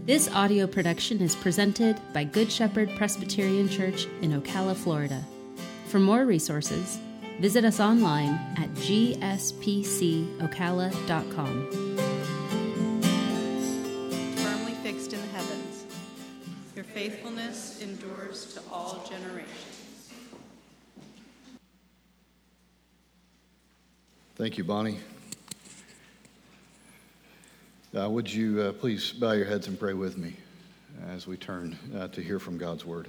This audio production is presented by Good Shepherd Presbyterian Church in Ocala, Florida. For more resources, visit us online at gspcocala.com. Firmly fixed in the heavens, your faithfulness endures to all generations. Thank you, Bonnie. Would you please bow your heads and pray with me as we turn to hear from God's word.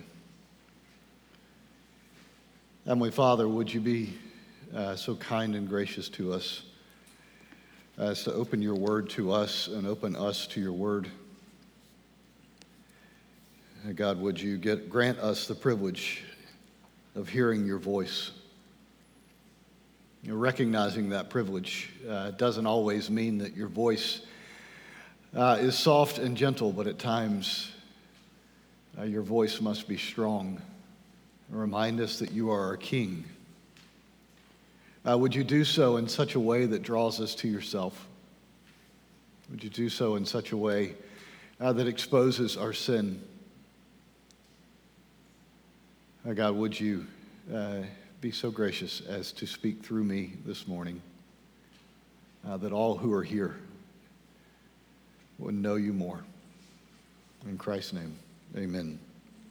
Heavenly Father, would you be so kind and gracious to us as to open your word to us and open us to your word. God, would you grant us the privilege of hearing your voice. Recognizing that privilege doesn't always mean that your voice is soft and gentle, but at times your voice must be strong. Remind us that you are our King. Would you do so in such a way that draws us to yourself? Would you do so in such a way that exposes our sin? God, would you be so gracious as to speak through me this morning, that all who are here would know you more. In Christ's name, amen.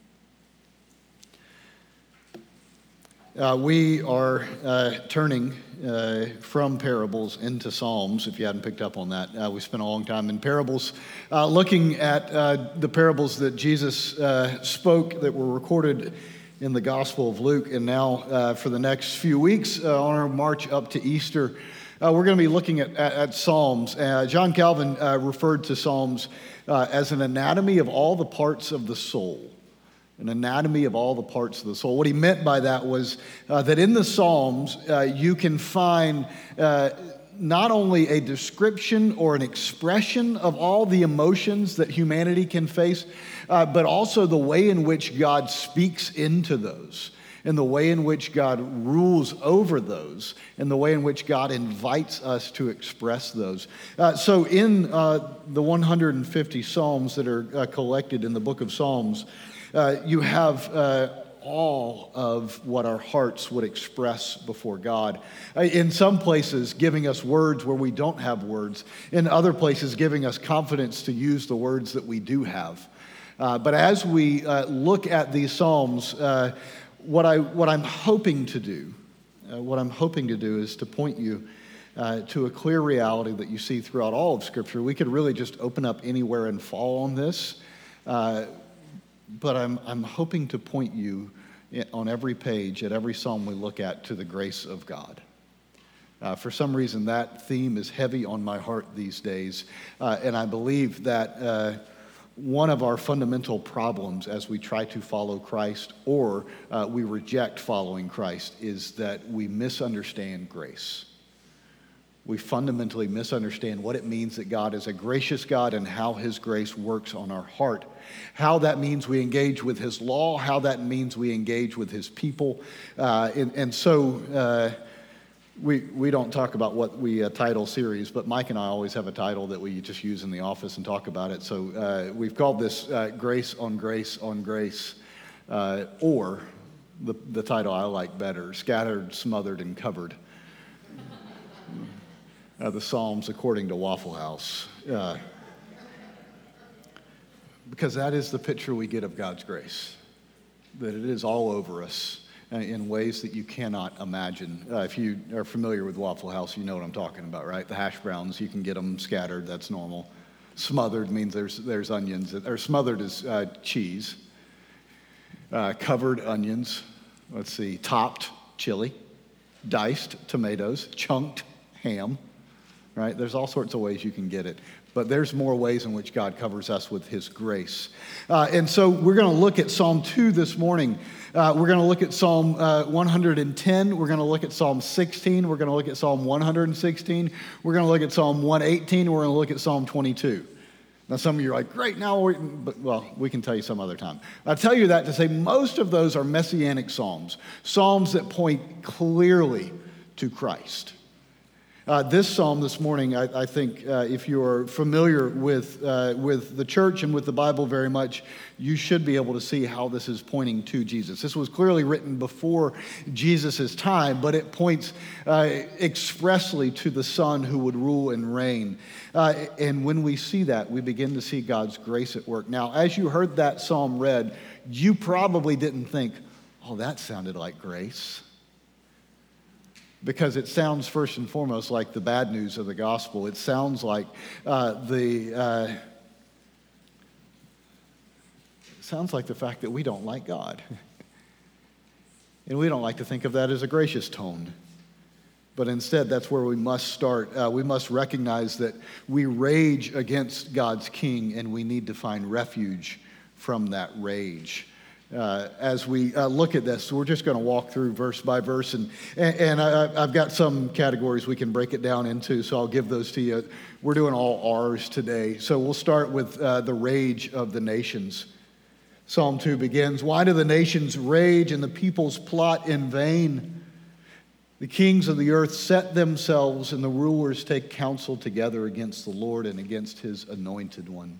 We are turning from parables into Psalms, if you hadn't picked up on that. We spent a long time in parables, looking at the parables that Jesus spoke that were recorded in the Gospel of Luke. And now for the next few weeks on our march up to Easter, we're going to be looking at Psalms. John Calvin referred to Psalms as an anatomy of all the parts of the soul. An anatomy of all the parts of the soul. What he meant by that was that in the Psalms, you can find not only a description or an expression of all the emotions that humanity can face, but also the way in which God speaks into those, and the way in which God rules over those, and the way in which God invites us to express those. So in the 150 Psalms that are collected in the book of Psalms, you have all of what our hearts would express before God. In some places, giving us words where we don't have words. In other places, giving us confidence to use the words that we do have. But as we look at these Psalms, what I'm hoping to do is to point you to a clear reality that you see throughout all of Scripture. We could really just open up anywhere and fall on this, but I'm hoping to point you on every page, at every psalm we look at, to the grace of God. For some reason, that theme is heavy on my heart these days, and I believe that one of our fundamental problems as we try to follow Christ, or we reject following Christ, is that we misunderstand grace. We fundamentally misunderstand what it means that God is a gracious God and how his grace works on our heart. How that means we engage with his law, how that means we engage with his people. So we don't talk about what we title series, but Mike and I always have a title that we just use in the office and talk about it. So we've called this Grace on Grace on Grace, or the title I like better, Scattered, Smothered, and Covered. The Psalms according to Waffle House. Because that is the picture we get of God's grace, that it is all over us in ways that you cannot imagine. If you are familiar with Waffle House, you know what I'm talking about, right? The hash browns, you can get them scattered, that's normal. Smothered means there's onions, or smothered is cheese. Covered onions, let's see, topped chili, diced tomatoes, chunked ham. Right? There's all sorts of ways you can get it. But there's more ways in which God covers us with his grace. And so we're going to look at Psalm 2 this morning. We're going to look at Psalm 110. We're going to look at Psalm 16. We're going to look at Psalm 116. We're going to look at Psalm 118. We're going to look at Psalm 22. Now, some of you are like, great, well, we can tell you some other time. I tell you that to say most of those are messianic psalms, psalms that point clearly to Christ. This psalm this morning, I think if you are familiar with the church and with the Bible very much, you should be able to see how this is pointing to Jesus. This was clearly written before Jesus' time, but it points expressly to the Son who would rule and reign. And when we see that, we begin to see God's grace at work. Now, as you heard that psalm read, you probably didn't think, oh, that sounded like grace. Because it sounds first and foremost like the bad news of the gospel. It sounds like the fact that we don't like God. And we don't like to think of that as a gracious tone. But instead, that's where we must start. We must recognize that we rage against God's king, and we need to find refuge from that rage. As we look at this, we're just going to walk through verse by verse, and I've got some categories we can break it down into, so I'll give those to you. We're doing all R's today, so we'll start with the rage of the nations. Psalm 2 begins, "Why do the nations rage and the peoples plot in vain? The kings of the earth set themselves, and the rulers take counsel together against the Lord and against his anointed one."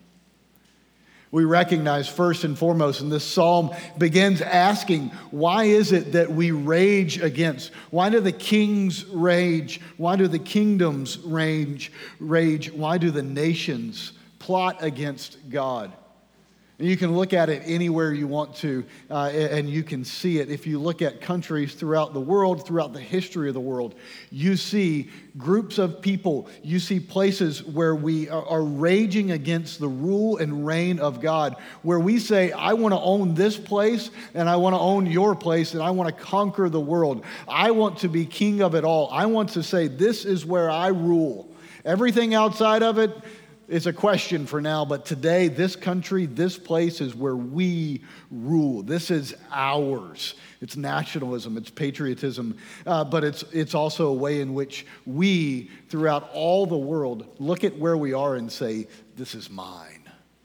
We recognize first and foremost, and this psalm begins asking, why is it that we rage against? Why do the kings rage? Why do the kingdoms rage? Why do the nations plot against God? And you can look at it anywhere you want to, and you can see it. If you look at countries throughout the world, throughout the history of the world, you see groups of people, you see places where we are raging against the rule and reign of God, where we say, I want to own this place, and I want to own your place, and I want to conquer the world. I want to be king of it all. I want to say, this is where I rule. Everything outside of it, it's a question for now, but today, this country, this place is where we rule. This is ours. It's nationalism, it's patriotism, but it's also a way in which we, throughout all the world, look at where we are and say, this is mine.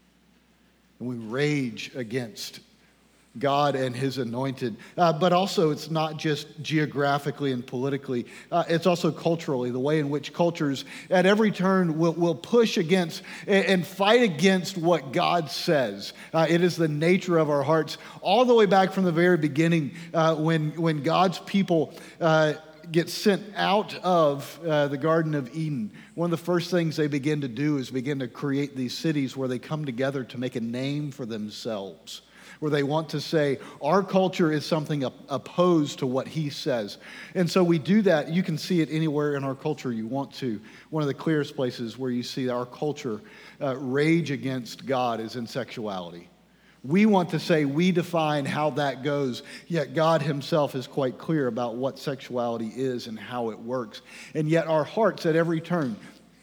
And we rage against God and his anointed. But also, it's not just geographically and politically. It's also culturally, the way in which cultures at every turn will push against and fight against what God says. It is the nature of our hearts, all the way back from the very beginning when God's people get sent out of the Garden of Eden. One of the first things they begin to do is begin to create these cities where they come together to make a name for themselves, where they want to say, our culture is something opposed to what he says. And so we do that. You can see it anywhere in our culture you want to. One of the clearest places where you see our culture rage against God is in sexuality. We want to say we define how that goes, yet God himself is quite clear about what sexuality is and how it works. And yet our hearts at every turn,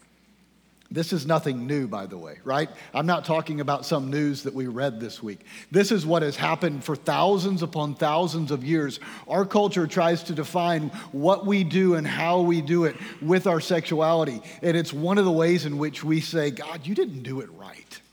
this is nothing new, by the way, right? I'm not talking about some news that we read this week. This is what has happened for thousands upon thousands of years. Our culture tries to define what we do and how we do it with our sexuality. And it's one of the ways in which we say, God, you didn't do it right.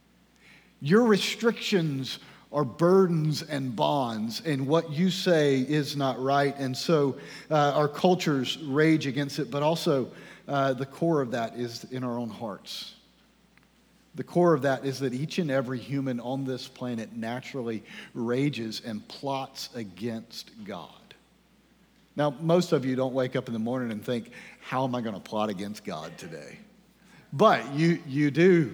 Your restrictions are burdens and bonds, and what you say is not right. And so our cultures rage against it, but also the core of that is in our own hearts. The core of that is that each and every human on this planet naturally rages and plots against God. Now, most of you don't wake up in the morning and think, how am I going to plot against God today? But you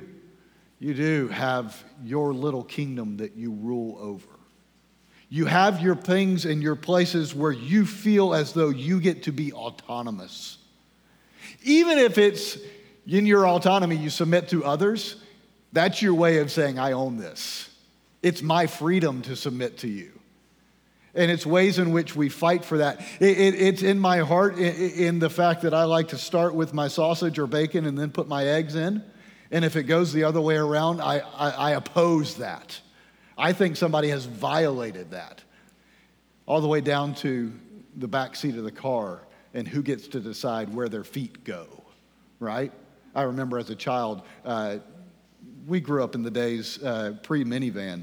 do have your little kingdom that you rule over. You have your things and your places where you feel as though you get to be autonomous. Even if it's in your autonomy you submit to others, that's your way of saying, I own this. It's my freedom to submit to you. And it's ways in which we fight for that. It's in my heart in the fact that I like to start with my sausage or bacon and then put my eggs in. And if it goes the other way around, I oppose that. I think somebody has violated that. All the way down to the back seat of the car and who gets to decide where their feet go, right? I remember as a child, we grew up in the days pre-minivan,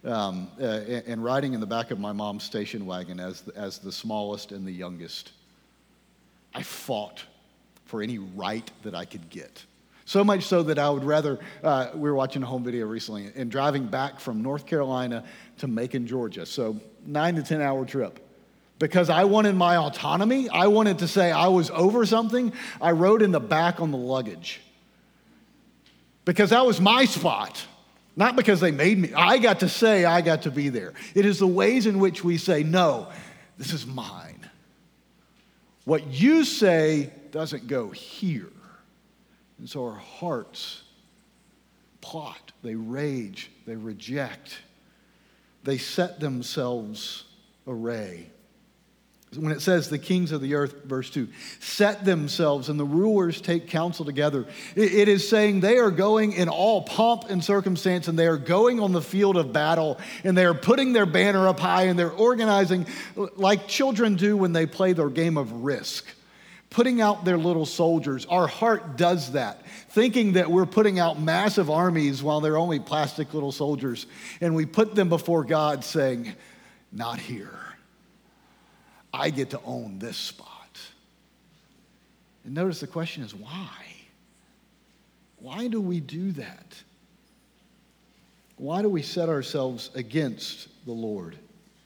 and riding in the back of my mom's station wagon as the smallest and the youngest. I fought for any right that I could get. So much so that I would rather, we were watching a home video recently and driving back from North Carolina to Macon, Georgia. So 9 to 10 hour trip. Because I wanted my autonomy, I wanted to say I was over something, I rode in the back on the luggage. Because that was my spot. Not because they made me. I got to say I got to be there. It is the ways in which we say, no, this is mine. What you say doesn't go here. And so our hearts plot, they rage, they reject, they set themselves array. When it says the kings of the earth, verse 2, set themselves and the rulers take counsel together, it is saying they are going in all pomp and circumstance, and they are going on the field of battle, and they are putting their banner up high, and they're organizing like children do when they play their game of Risk, putting out their little soldiers. Our heart does that, thinking that we're putting out massive armies while they're only plastic little soldiers, and we put them before God saying, not here. I get to own this spot. And notice the question is why? Why do we do that? Why do we set ourselves against the Lord?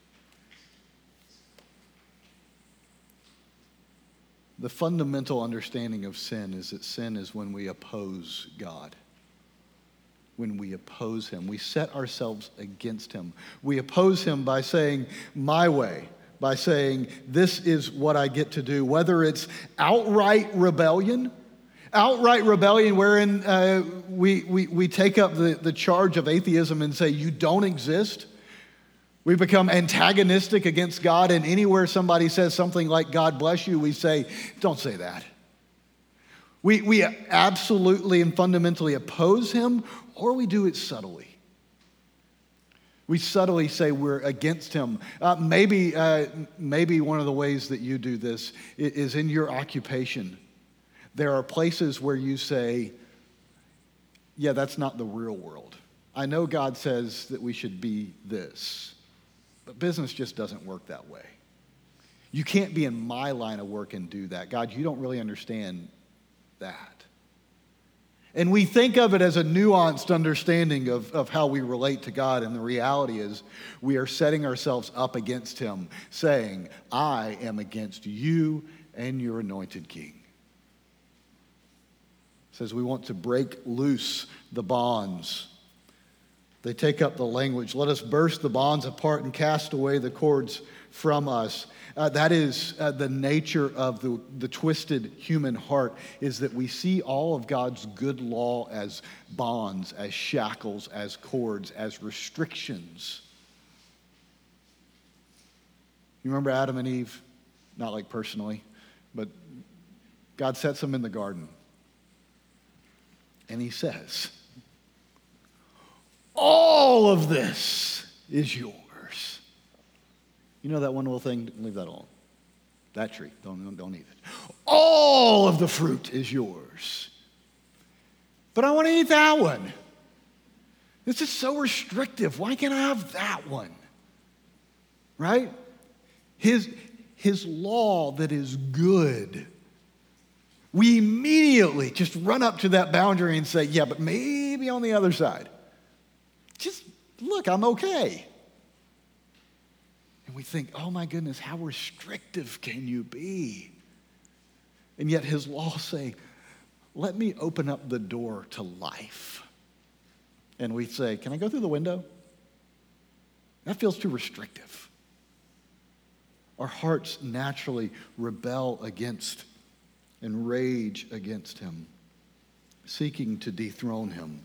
The fundamental understanding of sin is that sin is when we oppose God. When we oppose Him. We set ourselves against Him. We oppose Him by saying, my way. By saying, this is what I get to do. Whether it's outright rebellion wherein we take up the charge of atheism and say, you don't exist. We become antagonistic against God, and anywhere somebody says something like, God bless you, we say, don't say that. We absolutely and fundamentally oppose Him, or we do it subtly. We subtly say we're against Him. Maybe one of the ways that you do this is in your occupation. There are places where you say, yeah, that's not the real world. I know God says that we should be this, but business just doesn't work that way. You can't be in my line of work and do that. God, you don't really understand that. And we think of it as a nuanced understanding of how we relate to God, and the reality is we are setting ourselves up against Him, saying, I am against you and your anointed King. It says we want to break loose the bonds. They take up the language, let us burst the bonds apart and cast away the cords from us. That is the nature of the twisted human heart, is that we see all of God's good law as bonds, as shackles, as cords, as restrictions. You remember Adam and Eve? Not like personally, but God sets them in the garden. And He says, all of this is yours. You know that one little thing? Leave that alone. That tree, don't eat it. All of the fruit is yours. But I want to eat that one. This is so restrictive. Why can't I have that one? Right? His law that is good. We immediately just run up to that boundary and say, yeah, but maybe on the other side. Just look, I'm okay. And we think, oh my goodness, how restrictive can you be? And yet His laws say, let me open up the door to life. And we say, can I go through the window? That feels too restrictive. Our hearts naturally rebel against and rage against Him, seeking to dethrone Him.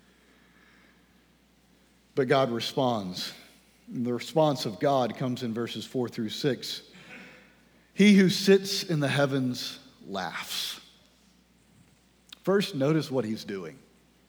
But God responds. The response of God comes in verses 4 through 6. He who sits in the heavens laughs. First, notice what He's doing.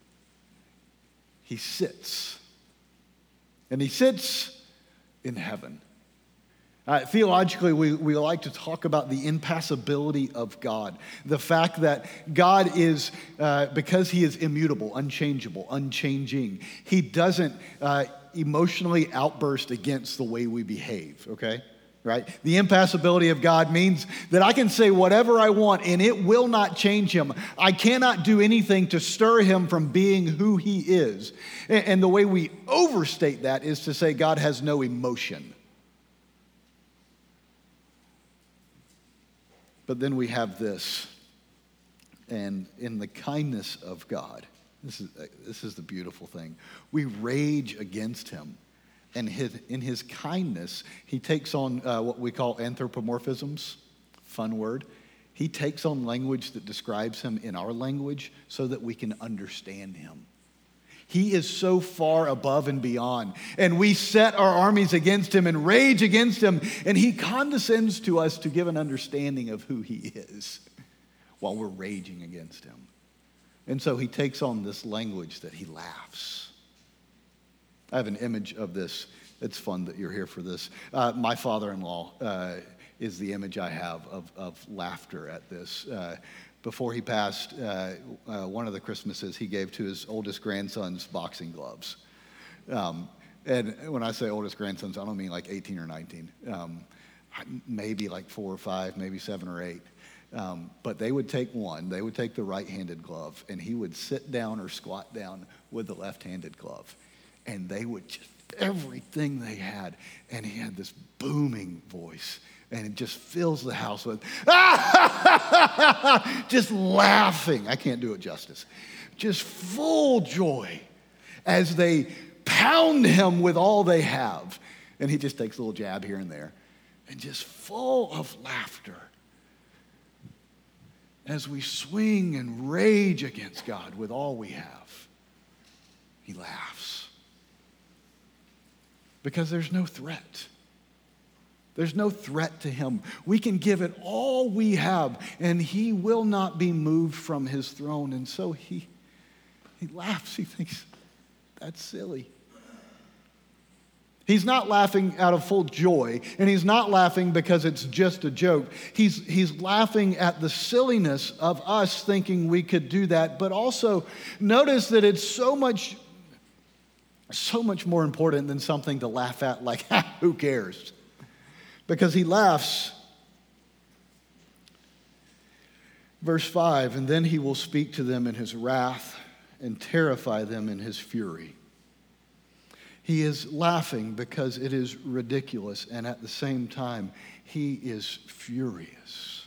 He sits. And He sits in heaven. Theologically, we like to talk about the impassibility of God. The fact that God is, because He is immutable, unchangeable, unchanging, He doesn't emotionally outburst against the way we behave, okay? right? The impassibility of God means that I can say whatever I want and it will not change him. I cannot do anything to stir him from being who he is. And the way we overstate that is to say God has no emotion. But then we have this, and in the kindness of God, this is the beautiful thing. We rage against him. And in his kindness, he takes on what we call anthropomorphisms, fun word. He takes on language that describes him in our language so that we can understand him. He is so far above and beyond. And we set our armies against him and rage against him. And he condescends to us to give an understanding of who he is while we're raging against him. And so he takes on this language that he laughs. I have an image of this. It's fun that you're here for this. My father-in-law is the image I have of laughter at this. Before he passed, one of the Christmases he gave to his oldest grandson's boxing gloves. And when I say oldest grandsons, I don't mean like 18 or 19. Maybe like 4 or 5, maybe 7 or 8. But they would take the right-handed glove, and he would sit down or squat down with the left-handed glove. And they would just, everything they had, and he had this booming voice, and it just fills the house with, just laughing. I can't do it justice. Just full joy as they pound him with all they have. And he just takes a little jab here and there, and just full of laughter. As we swing and rage against God with all we have, he laughs. Because there's no threat. There's no threat to him. We can give it all we have, and he will not be moved from his throne. And so he laughs. He thinks, that's silly. He's not laughing out of full joy, and he's not laughing because it's just a joke. He's laughing at the silliness of us thinking we could do that, but also notice that it's so much more important than something to laugh at, like, who cares? Because he laughs. Verse 5, and then he will speak to them in his wrath and terrify them in his fury. He is laughing because it is ridiculous, and at the same time, he is furious.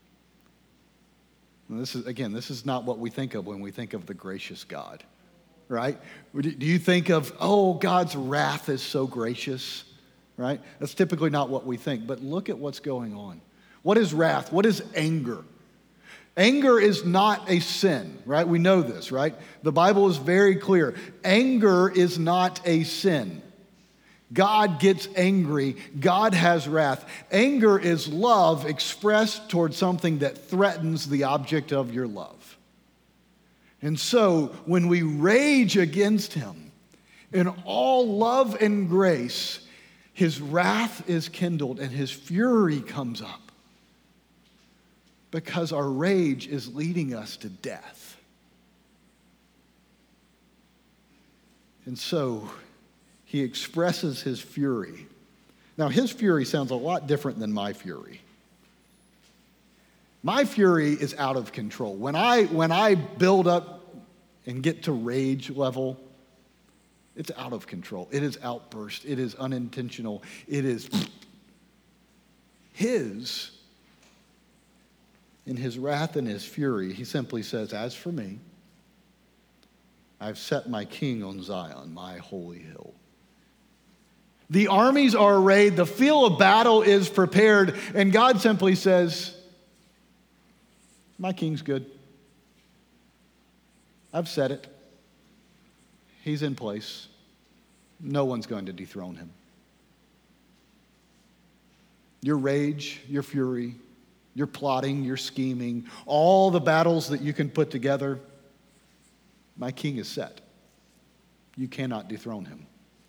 And this is not what we think of when we think of the gracious God, right? Do you think of, oh, God's wrath is so gracious, right? That's typically not what we think, but look at what's going on. What is wrath? What is anger? Anger is not a sin, right? We know this, right? The Bible is very clear. Anger is not a sin. God gets angry. God has wrath. Anger is love expressed towards something that threatens the object of your love. And so when we rage against him in all love and grace, his wrath is kindled and his fury comes up. Because our rage is leading us to death. And so he expresses his fury. Now, his fury sounds a lot different than my fury. My fury is out of control. When I build up and get to rage level, it's out of control. It is outburst. It is unintentional. It is his. In his wrath and his fury, he simply says, as for me, I've set my king on Zion, my holy hill. The armies are arrayed, the field of battle is prepared, and God simply says, my king's good. I've said it. He's in place. No one's going to dethrone him. Your rage, your fury, your plotting, your scheming, all the battles that you can put together, my king is set. You cannot dethrone him.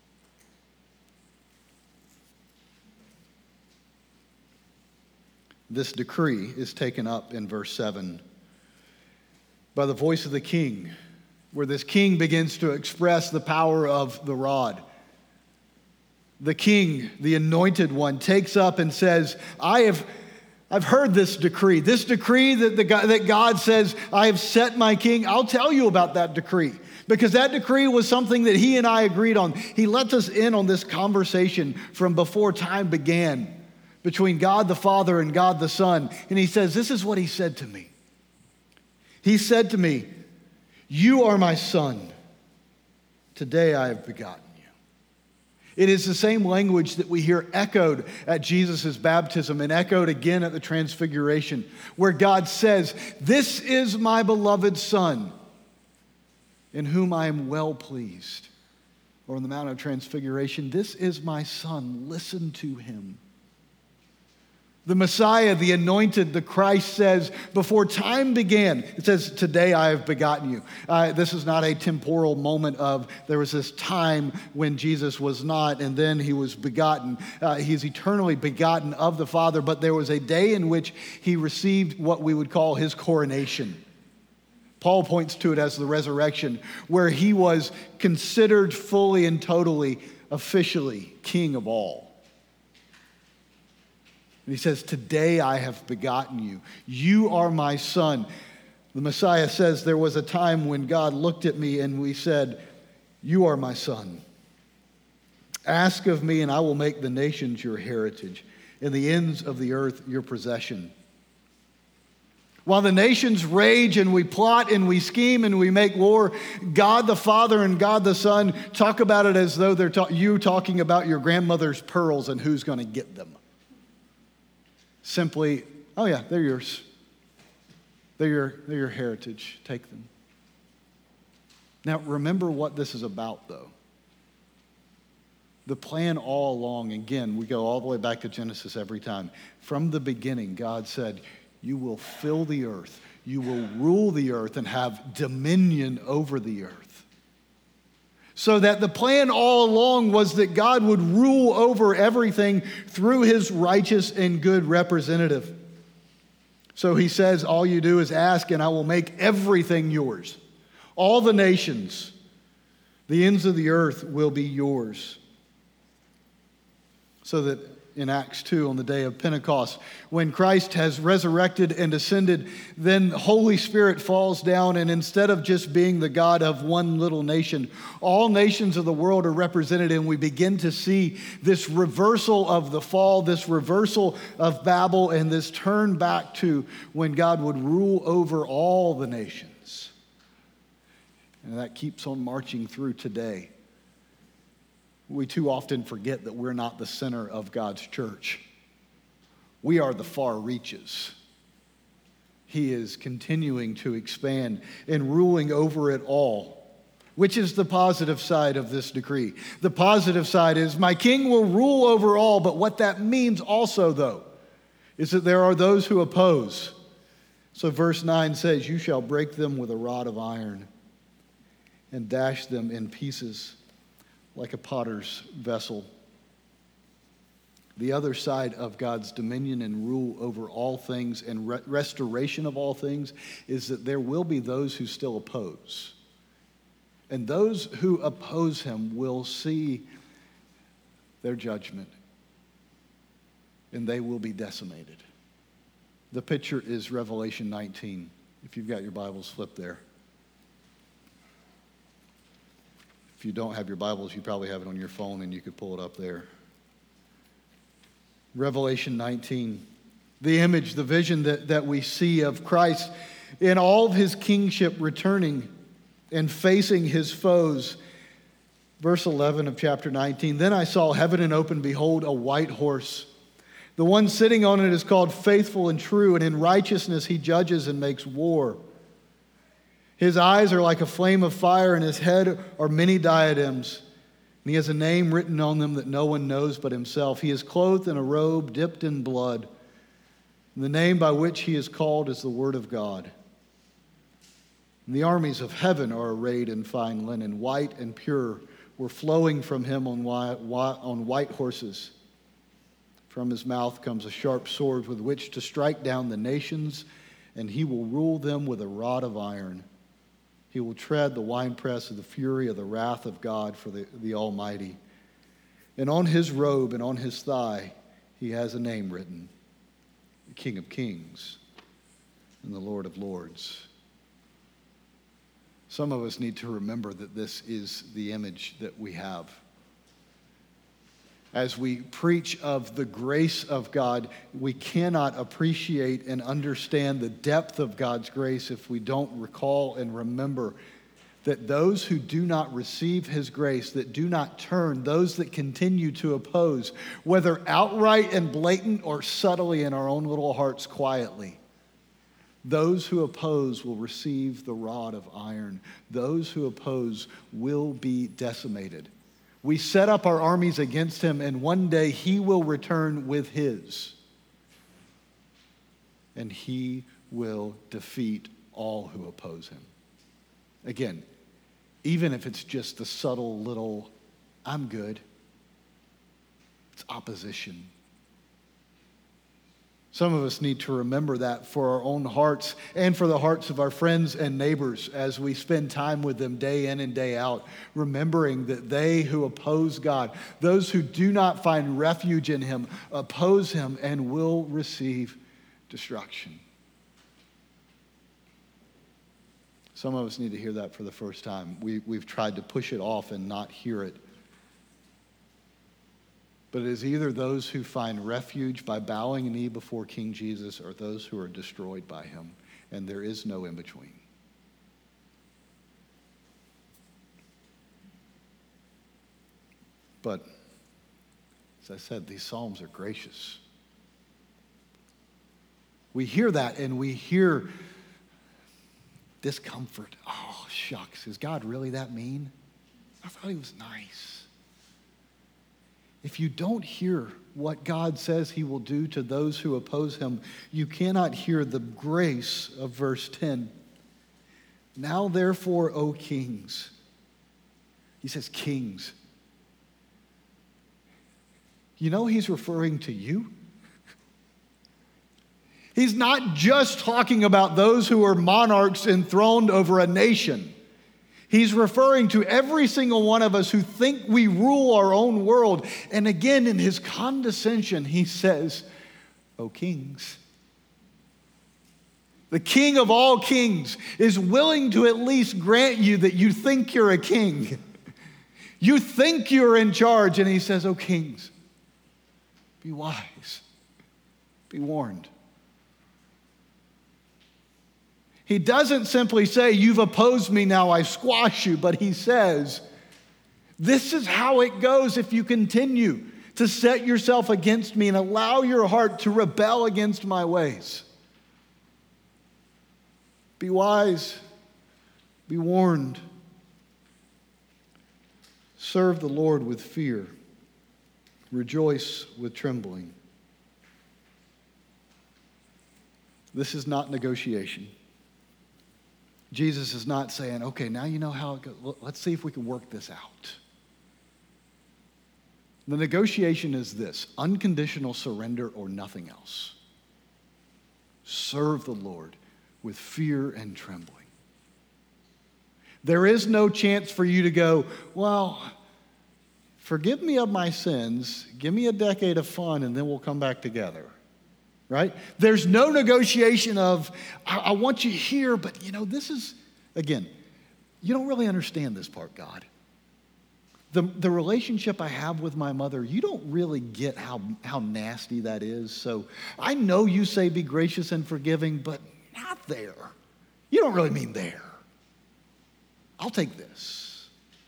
This decree is taken up in verse 7 by the voice of the king, where this king begins to express the power of the rod. the king, the anointed one, takes up and says, I've heard this decree that God says, I have set my king. I'll tell you about that decree, because that decree was something that he and I agreed on. He lets us in on this conversation from before time began between God the Father and God the Son. And he says, this is what he said to me. He said to me, you are my son. Today I have begotten you. It is the same language that we hear echoed at Jesus' baptism and echoed again at the Transfiguration, where God says, this is my beloved Son, in whom I am well pleased. Or on the Mount of Transfiguration, this is my Son, listen to him. The Messiah, the anointed, the Christ says, before time began, it says, today I have begotten you. This is not a temporal moment of, there was this time when Jesus was not, and then he was begotten. He's eternally begotten of the Father, but there was a day in which he received what we would call his coronation. Paul points to it as the resurrection, where he was considered fully and totally, officially, king of all. And he says, today I have begotten you. You are my son. The Messiah says, there was a time when God looked at me and we said, you are my son. Ask of me and I will make the nations your heritage and the ends of the earth your possession. While the nations rage and we plot and we scheme and we make war, God the Father and God the Son talk about it as though they're you talking about your grandmother's pearls and who's going to get them. Simply, oh yeah, they're yours. They're your heritage. Take them. Now, remember what this is about, though. The plan all along, again, we go all the way back to Genesis every time. From the beginning, God said, you will fill the earth. You will rule the earth and have dominion over the earth. So that the plan all along was that God would rule over everything through his righteous and good representative. So he says, all you do is ask and I will make everything yours. All the nations, the ends of the earth will be yours. So that in Acts 2 on the day of Pentecost, when Christ has resurrected and ascended, then the Holy Spirit falls down, and instead of just being the God of one little nation, all nations of the world are represented, and we begin to see this reversal of the fall, this reversal of Babel, and this turn back to when God would rule over all the nations. And that keeps on marching through today. We too often forget that we're not the center of God's church. We are the far reaches. He is continuing to expand and ruling over it all, which is the positive side of this decree. The positive side is my king will rule over all, but what that means also, though, is that there are those who oppose. So verse 9 says, you shall break them with a rod of iron and dash them in pieces like a potter's vessel. The other side of God's dominion and rule over all things and restoration of all things is that there will be those who still oppose. And those who oppose him will see their judgment, and they will be decimated. The picture is Revelation 19. If you've got your Bibles, flip there. If you don't have your Bibles, you probably have it on your phone and you could pull it up there. Revelation 19, the image, the vision that we see of Christ in all of his kingship returning and facing his foes. Verse 11 of chapter 19, then I saw heaven and open, behold, a white horse. The one sitting on it is called Faithful and True, and in righteousness he judges and makes war. His eyes are like a flame of fire, and his head are many diadems. And he has a name written on them that no one knows but himself. He is clothed in a robe dipped in blood. And the name by which he is called is the Word of God. And the armies of heaven are arrayed in fine linen, white and pure, were flowing from him on white horses. From his mouth comes a sharp sword with which to strike down the nations, and he will rule them with a rod of iron. He will tread the winepress of the fury of the wrath of God for the Almighty. And on his robe and on his thigh, he has a name written, the King of Kings and the Lord of Lords. Some of us need to remember that this is the image that we have. As we preach of the grace of God, we cannot appreciate and understand the depth of God's grace if we don't recall and remember that those who do not receive his grace, that do not turn, those that continue to oppose, whether outright and blatant or subtly in our own little hearts quietly, those who oppose will receive the rod of iron. Those who oppose will be decimated. We set up our armies against him, and one day he will return with his. And he will defeat all who oppose him. Again, even if it's just the subtle little, I'm good, it's opposition. Some of us need to remember that for our own hearts and for the hearts of our friends and neighbors as we spend time with them day in and day out, remembering that they who oppose God, those who do not find refuge in him, oppose him and will receive destruction. Some of us need to hear that for the first time. We've tried to push it off and not hear it. But it is either those who find refuge by bowing a knee before King Jesus or those who are destroyed by him. And there is no in between. But, as I said, these Psalms are gracious. We hear that and we hear discomfort. Oh, shucks, is God really that mean? I thought he was nice. If you don't hear what God says he will do to those who oppose him, you cannot hear the grace of verse 10. Now therefore, O kings. He says kings. You know he's referring to you. He's not just talking about those who are monarchs enthroned over a nation. He's referring to every single one of us who think we rule our own world. And again, in his condescension, he says, O kings. The King of all kings is willing to at least grant you that you think you're a king. You think you're in charge. And he says, O kings, be wise, be warned. He doesn't simply say, you've opposed me, now I squash you, but he says, this is how it goes if you continue to set yourself against me and allow your heart to rebel against my ways. Be wise, be warned. Serve the Lord with fear, rejoice with trembling. This is not negotiation. Jesus is not saying, okay, now you know how it goes. Let's see if we can work this out. The negotiation is this: unconditional surrender or nothing else. Serve the Lord with fear and trembling. There is no chance for you to go, well, forgive me of my sins, give me a decade of fun, and then we'll come back together. Right? There's no negotiation of, I want you here, but this is, again, you don't really understand this part, God. The relationship I have with my mother, you don't really get how nasty that is. So I know you say be gracious and forgiving, but not there. You don't really mean there. I'll take this.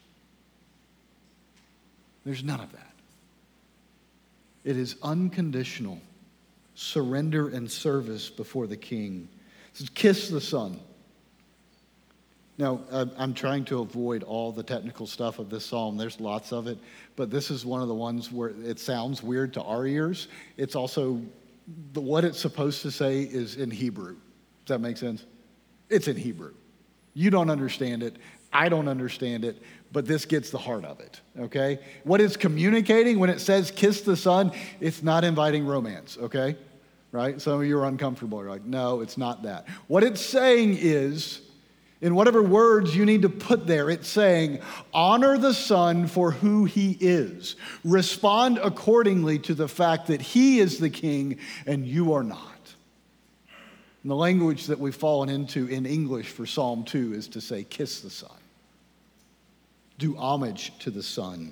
There's none of that. It is unconditional surrender and service before the King. It says, kiss the Son. Now, I'm trying to avoid all the technical stuff of this psalm. There's lots of it, but this is one of the ones where it sounds weird to our ears. It's also, what it's supposed to say is in Hebrew. Does that make sense? It's in Hebrew. You don't understand it. I don't understand it, but this gets the heart of it, okay? What it's communicating when it says kiss the Son, it's not inviting romance, okay? Right? Some of you are uncomfortable. You're like, no, it's not that. What it's saying is, In whatever words you need to put there, it's saying, honor the Son for who he is. Respond accordingly to the fact that he is the king and you are not. And the language that we've fallen into in English for Psalm 2 is to say, kiss the Son. Do homage to the Son.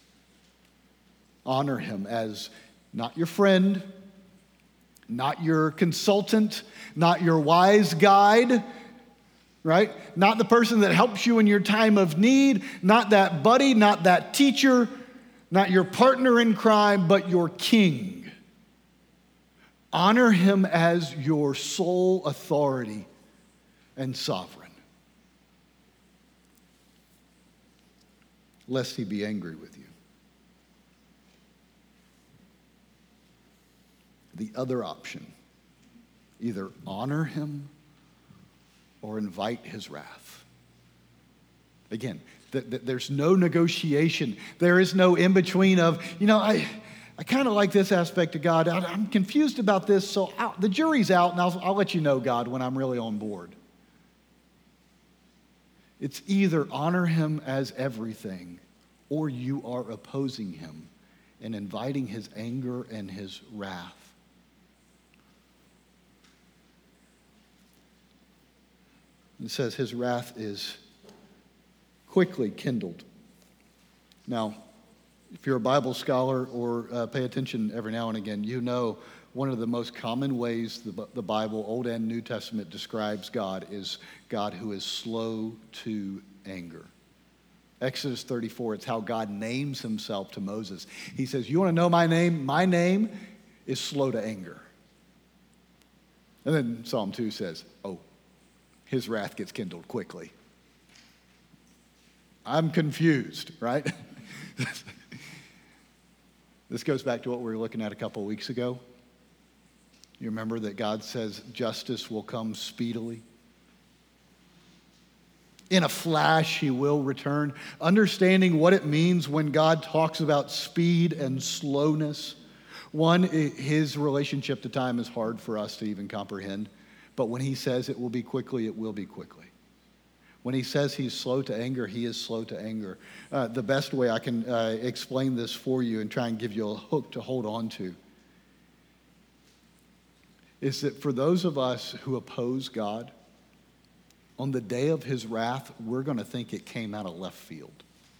Honor him as not your friend, not your consultant, not your wise guide, right? Not the person that helps you in your time of need, not that buddy, not that teacher, not your partner in crime, but your king. Honor him as your sole authority and sovereign, lest he be angry with you. The other option, either honor him or invite his wrath. Again, there's no negotiation. There is no in-between of, I kind of like this aspect of God. I'm confused about this, so the jury's out, and I'll let you know, God, when I'm really on board. It's either honor him as everything, or you are opposing him and inviting his anger and his wrath. It says his wrath is quickly kindled. Now, if you're a Bible scholar or pay attention every now and again, you know one of the most common ways the Bible, Old and New Testament, describes God is God who is slow to anger. Exodus 34, it's how God names himself to Moses. He says, you want to know my name? My name is slow to anger. And then Psalm 2 says, his wrath gets kindled quickly. I'm confused, right? This goes back to what we were looking at a couple of weeks ago. You remember that God says justice will come speedily. In a flash, he will return. Understanding what it means when God talks about speed and slowness. One, his relationship to time is hard for us to even comprehend. But when he says it will be quickly, it will be quickly. When he says he's slow to anger, he is slow to anger. The best way I can explain this for you and try and give you a hook to hold on to is that for those of us who oppose God, on the day of his wrath, we're going to think it came out of left field.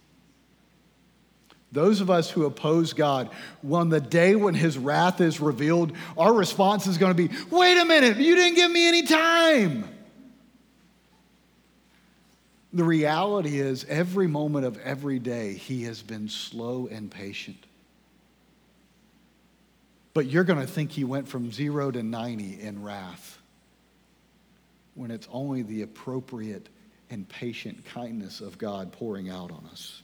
Those of us who oppose God, on the day when his wrath is revealed, our response is going to be, wait a minute, you didn't give me any time. The reality is, every moment of every day, he has been slow and patient. But you're going to think he went from 0 to 90 in wrath, when it's only the appropriate and patient kindness of God pouring out on us.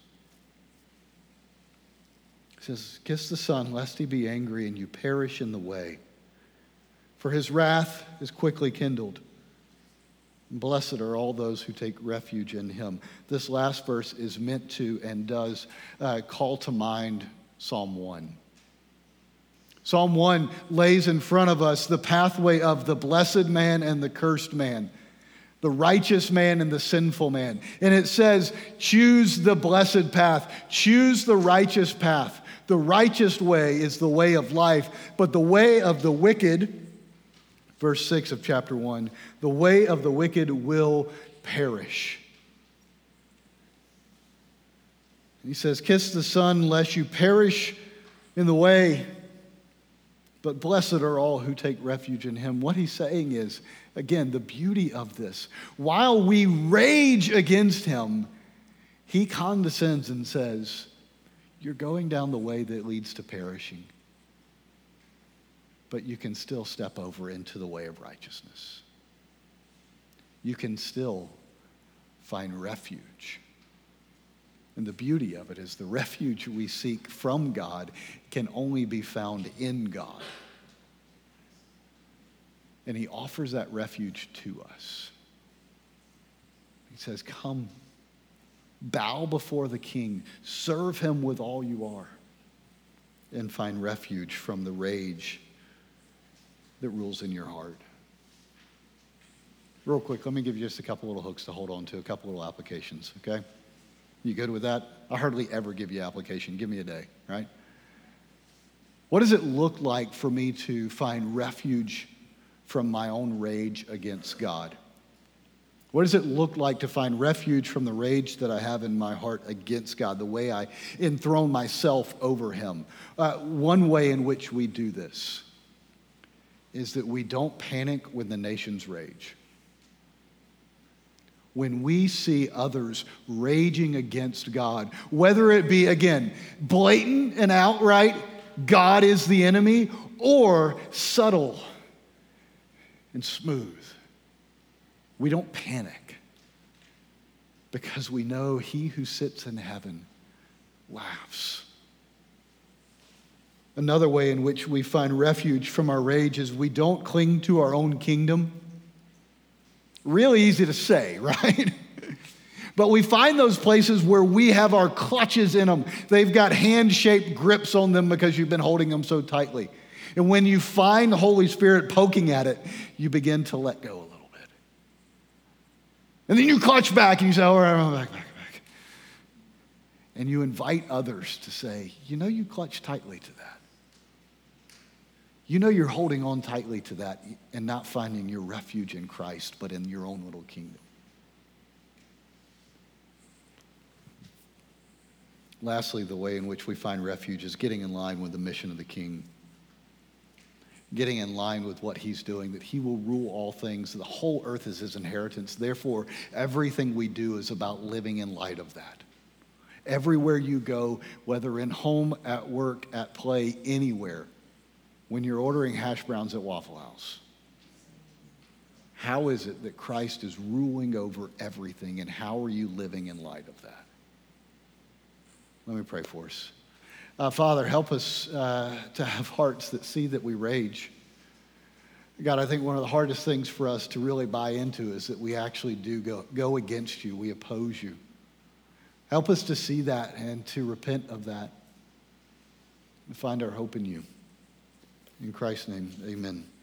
It says, kiss the Son, lest he be angry and you perish in the way. For his wrath is quickly kindled. Blessed are all those who take refuge in him. This last verse is meant to and does call to mind Psalm 1. Psalm 1 lays in front of us the pathway of the blessed man and the cursed man, the righteous man and the sinful man. And it says, choose the blessed path, choose the righteous path. The righteous way is the way of life, but the way of the wicked, verse 6 of chapter 1, the way of the wicked will perish. He says, kiss the Son, lest you perish in the way, but blessed are all who take refuge in him. What he's saying is, again, the beauty of this. While we rage against him, he condescends and says, you're going down the way that leads to perishing, but you can still step over into the way of righteousness. You can still find refuge. And the beauty of it is the refuge we seek from God can only be found in God. And he offers that refuge to us. He says, come, bow before the King, serve him with all you are, and find refuge from the rage that rules in your heart. real quick, let me give you just a couple little hooks to hold on to, a couple little applications, okay? You good with that? I hardly ever give you application. Give me a day, right? What does it look like for me to find refuge from my own rage against God? What does it look like to find refuge from the rage that I have in my heart against God, the way I enthrone myself over him? One way in which we do this is that we don't panic when the nations rage. When we see others raging against God, whether it be, again, blatant and outright, God is the enemy, or subtle and smooth, we don't panic because we know he who sits in heaven laughs. Another way in which we find refuge from our rage is we don't cling to our own kingdom. Really easy to say, right? But we find those places where we have our clutches in them. They've got hand-shaped grips on them because you've been holding them so tightly. And when you find the Holy Spirit poking at it, you begin to let go a little bit. And then you clutch back and you say, all right, I'm back. And you invite others to say, you know, you clutch tightly to that. You know you're holding on tightly to that and not finding your refuge in Christ, but in your own little kingdom. Lastly, the way in which we find refuge is getting in line with the mission of the King. Getting in line with what he's doing, that he will rule all things. The whole earth is his inheritance. Therefore, everything we do is about living in light of that. Everywhere you go, whether in home, at work, at play, anywhere, when you're ordering hash browns at Waffle House, how is it that Christ is ruling over everything, and how are you living in light of that? Let me pray for us. Father, help us to have hearts that see that we rage. God, I think one of the hardest things for us to really buy into is that we actually do go against you. We oppose you. Help us to see that and to repent of that and find our hope in you. In Christ's name, amen.